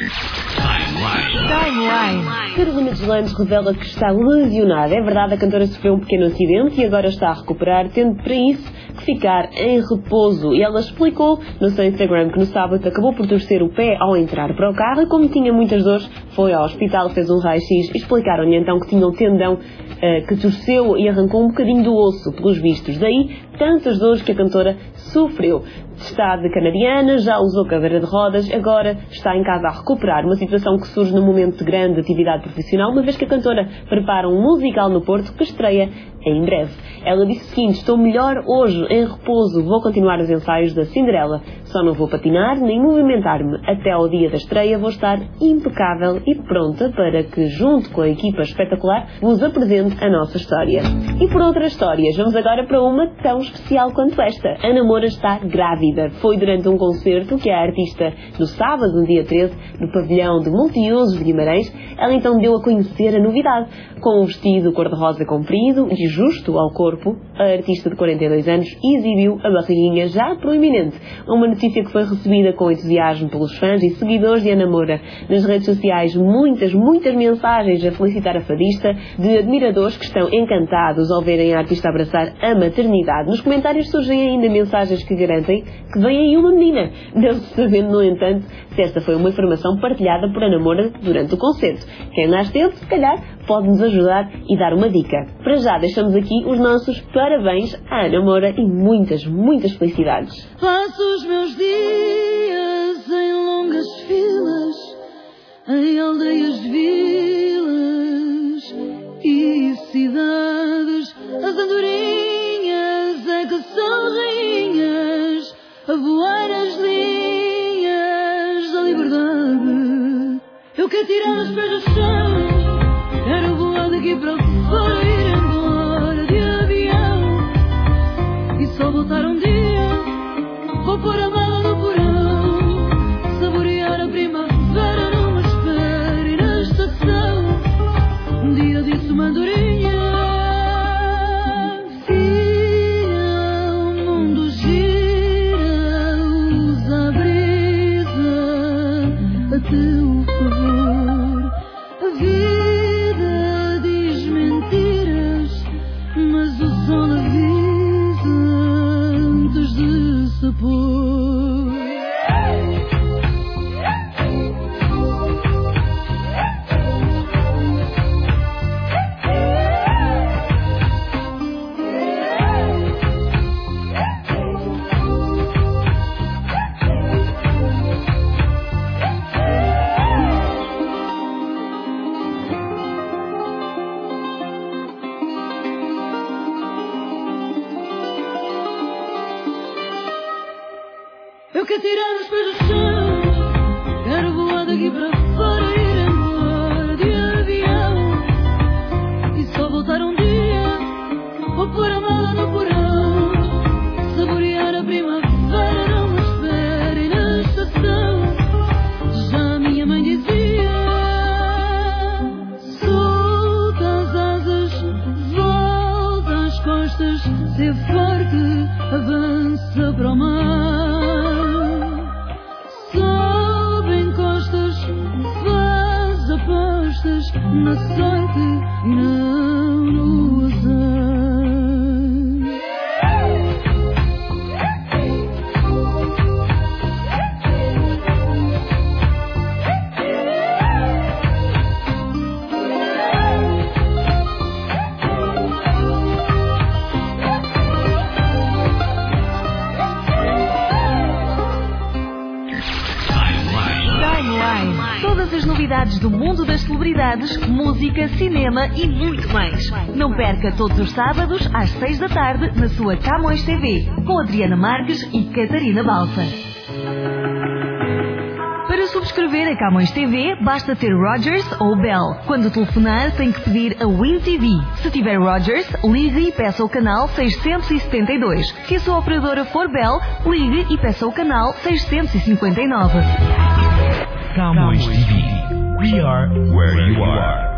Timeline. Carolina Deslandes revela que está lesionada. É verdade, a cantora sofreu um pequeno acidente e agora está a recuperar, tendo para isso que ficar em repouso. E ela explicou no seu Instagram que no sábado acabou por torcer o pé ao entrar para o carro e, como tinha muitas dores, foi ao hospital, fez um raio-x e explicaram-lhe então que tinha um tendão que torceu e arrancou um bocadinho do osso, pelos vistos. Daí tantas dores que a cantora sofreu. Está de canadiana, já usou cadeira de rodas, agora está em casa a recuperar. Uma situação que surge num momento de grande atividade profissional, uma vez que a cantora prepara um musical no Porto que estreia em breve. Ela disse o seguinte: estou melhor hoje, em repouso, vou continuar os ensaios da Cinderela. Só não vou patinar nem movimentar-me. Até ao dia da estreia vou estar impecável e pronta para que, junto com a equipa espetacular, vos apresente a nossa história. E por outras histórias, vamos agora para uma tão especial quanto esta. Ana Moura está grávida. Foi durante um concerto que a artista, no sábado, no dia 13, no pavilhão de Multiusos de Guimarães, ela então deu a conhecer a novidade. Com um vestido cor-de-rosa comprido e justo ao corpo, a artista de 42 anos exibiu a barriguinha já proeminente. Uma notícia que foi recebida com entusiasmo pelos fãs e seguidores de Ana Moura. Nas redes sociais, muitas mensagens a felicitar a fadista, de admiradores que estão encantados ao verem a artista abraçar a maternidade. Nos comentários surgem ainda mensagens que garantem que vem aí uma menina, não se sabendo, no entanto, se esta foi uma informação partilhada por Ana Moura durante o concerto. Quem lá esteve, se calhar, pode-nos ajudar e dar uma dica. Para já, deixamos aqui os nossos parabéns à Ana Moura e muitas felicidades. Passo os meus dias em longas filas, em aldeias, vilas e cidades. As andorinhas é que são rainhas, a voar as linhas da liberdade. Eu quero tirar os pés do chão, quero voar daqui para fora, ir embora de avião e só voltar um dia. Vou pôr a mala no porão, saborear a primavera numa espera e na estação. Um dia disse uma andorinha: filha, o mundo gira, usa a brisa a teu favor. A vida diz mentiras, mas o sol avisa antes de se pôr. Eu quero tirar os pés do chão, quero voar daqui para fora, ir embora de avião e só voltar um dia. Vou pôr a mala no porão, saborear a primavera numa espera e na estação. Já a minha mãe dizia: solta as asas, volta às costas, ser forte, avança para o mar. Na sorte e não no Todas as novidades do mundo das celebridades, música, cinema e muito mais. Não perca todos os sábados às 6 da tarde na sua Camões TV, com Adriana Marques e Catarina Balsa. Para subscrever a Camões TV, basta ter Rogers ou Bell. Quando telefonar, tem que pedir a Win TV. Se tiver Rogers, ligue e peça o canal 672. Se a sua operadora for Bell, ligue e peça o canal 659. Camões TV. We are where you are.